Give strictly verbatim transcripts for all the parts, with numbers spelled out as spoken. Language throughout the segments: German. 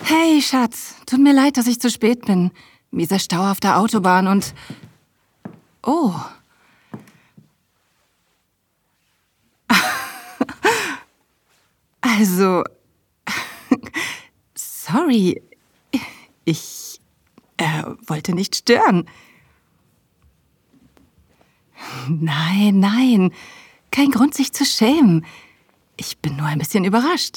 Hey, Schatz, tut mir leid, dass ich zu spät bin. Mieser Stau auf der Autobahn und... Oh. Also... Sorry. Ich äh, wollte nicht stören. Nein, nein. Kein Grund, sich zu schämen. Ich bin nur ein bisschen überrascht.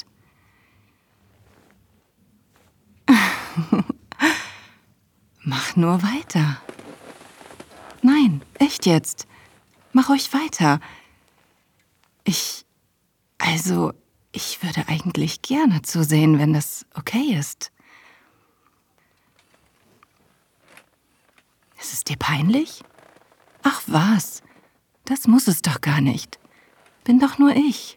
Mach nur weiter. Nein, echt jetzt. Mach ruhig weiter. Ich... Also, ich würde eigentlich gerne zusehen, wenn das okay ist. Ist es dir peinlich? Ach was, das muss es doch gar nicht. Bin doch nur ich.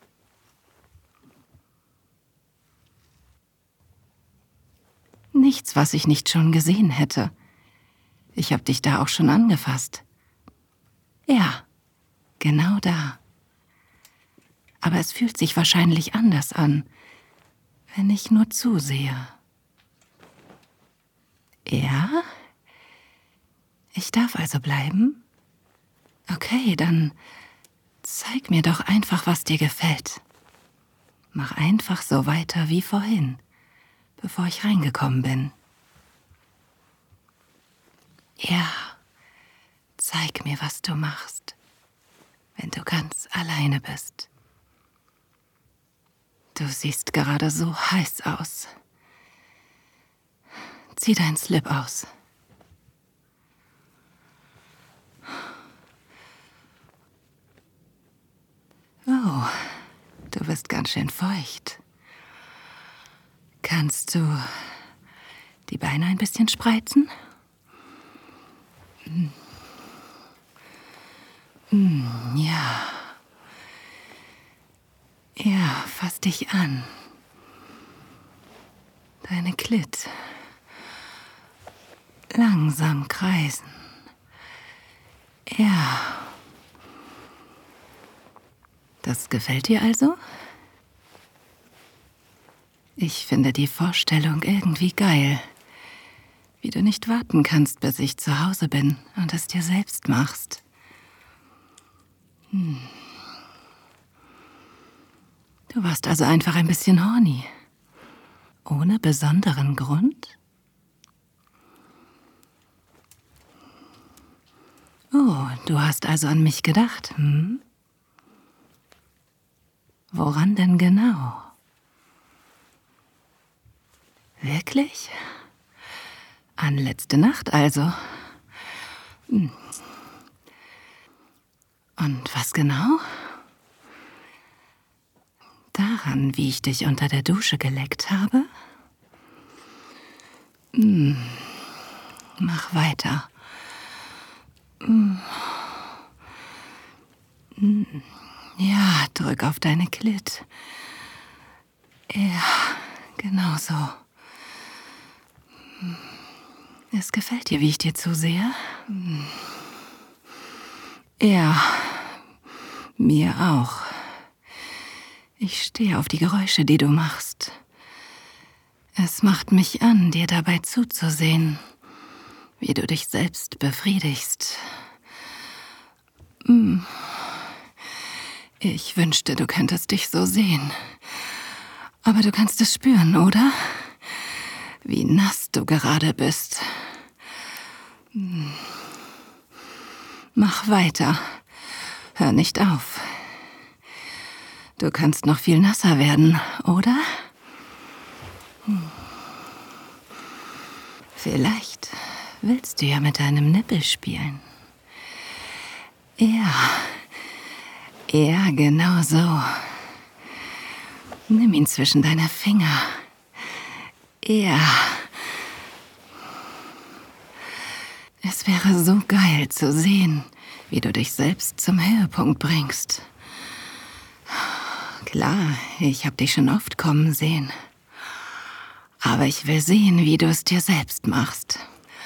Nichts, was ich nicht schon gesehen hätte. Ich hab dich da auch schon angefasst. Ja, genau da. Aber es fühlt sich wahrscheinlich anders an, wenn ich nur zusehe. Ja? Ich darf also bleiben? Okay, dann zeig mir doch einfach, was dir gefällt. Mach einfach so weiter wie vorhin, bevor ich reingekommen bin. Ja, zeig mir, was du machst, wenn du ganz alleine bist. Du siehst gerade so heiß aus. Zieh deinen Slip aus. Oh, du bist ganz schön feucht. Kannst du die Beine ein bisschen spreizen? Hm. Hm, ja. Ja, fass dich an. Deine Klit. Langsam kreisen. Ja. Das gefällt dir also? Ich finde die Vorstellung irgendwie geil. Wie du nicht warten kannst, bis ich zu Hause bin und es dir selbst machst. Hm. Du warst also einfach ein bisschen horny. Ohne besonderen Grund? Oh, du hast also an mich gedacht, hm? Woran denn genau? Wirklich? An letzte Nacht also? Hm. Und was genau? Daran, wie ich dich unter der Dusche geleckt habe? Hm. Mach weiter. Hm. Hm. Ja, drück auf deine Klit. Ja, genau so. Es gefällt dir, wie ich dir zusehe? Hm. Ja, mir auch. Ich stehe auf die Geräusche, die du machst. Es macht mich an, dir dabei zuzusehen, wie du dich selbst befriedigst. Ich wünschte, du könntest dich so sehen. Aber du kannst es spüren, oder? Wie nass du gerade bist. Mach weiter. Hör nicht auf. Du kannst noch viel nasser werden, oder? Hm. Vielleicht willst du ja mit deinem Nippel spielen. Ja, ja, genau so. Nimm ihn zwischen deine Finger. Ja. Es wäre so geil zu sehen, wie du dich selbst zum Höhepunkt bringst. Klar, ich habe dich schon oft kommen sehen. Aber ich will sehen, wie du es dir selbst machst.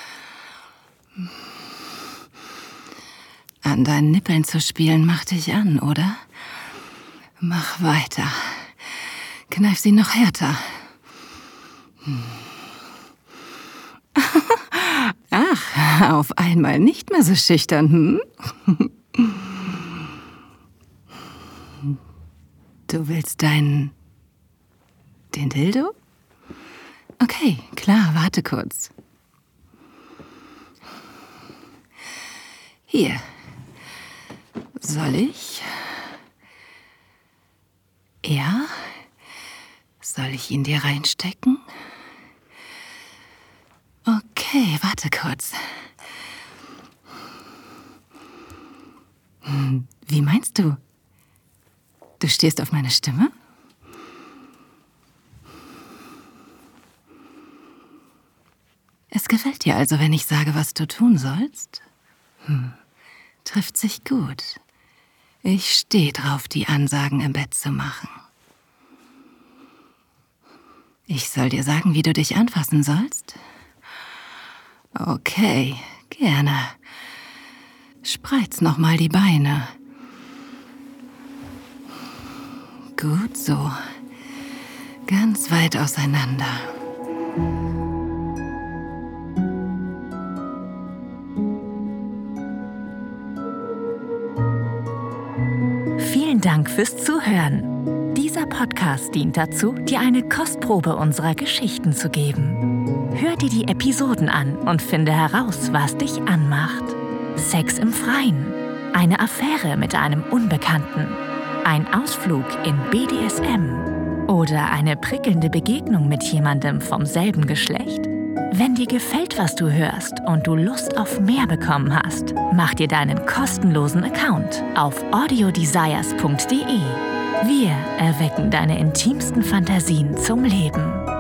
An deinen Nippeln zu spielen macht dich an, oder? Mach weiter. Kneif sie noch härter. Auf einmal nicht mehr so schüchtern, hm? Du willst deinen... den Dildo? Okay, klar, warte kurz. Hier. Soll ich? Ja? Soll ich ihn dir reinstecken? Okay, warte kurz. Hm, wie meinst du? Du stehst auf meine Stimme? Es gefällt dir also, wenn ich sage, was du tun sollst? Hm, trifft sich gut. Ich stehe drauf, die Ansagen im Bett zu machen. Ich soll dir sagen, wie du dich anfassen sollst? Okay, gerne. Spreiz noch mal die Beine. Gut so. Ganz weit auseinander. Vielen Dank fürs Zuhören. Dieser Podcast dient dazu, dir eine Kostprobe unserer Geschichten zu geben. Hör dir die Episoden an und finde heraus, was dich anmacht. Sex im Freien, eine Affäre mit einem Unbekannten, ein Ausflug in B D S M oder eine prickelnde Begegnung mit jemandem vom selben Geschlecht? Wenn dir gefällt, was du hörst und du Lust auf mehr bekommen hast, mach dir deinen kostenlosen Account auf audiodesires punkt de. Wir erwecken deine intimsten Fantasien zum Leben.